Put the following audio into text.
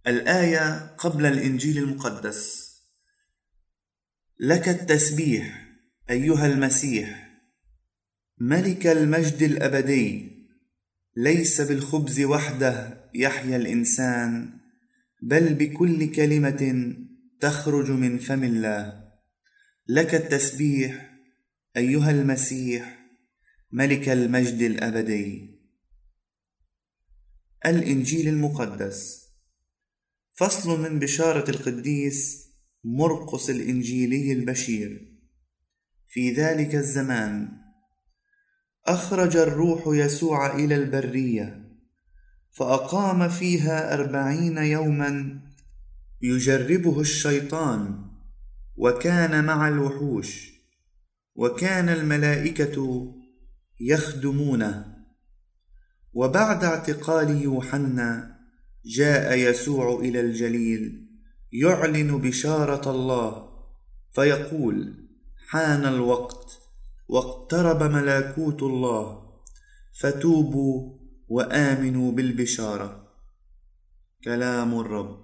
الآية قبل الإنجيل المقدس: لك التسبيح أيها المسيح ملك المجد الأبدي. ليس بالخبز وحده يحيا الإنسان، بل بكل كلمة تخرج من فم الله. لك التسبيح أيها المسيح ملك المجد الأبدي. الإنجيل المقدس. فصل من بشارة القديس مرقس الإنجيلي البشير. في ذلك الزمان أخرج الروح يسوع إلى البرية، فأقام فيها 40 يوما يجربه الشيطان، وكان مع الوحوش، وكان الملائكة يخدمونه. وبعد اعتقال يوحنا جاء يسوع إلى الجليل يعلن بشارة الله، فيقول: حان الوقت واقترب ملكوت الله، فتوبوا وآمنوا بالبشارة. كلام الرب.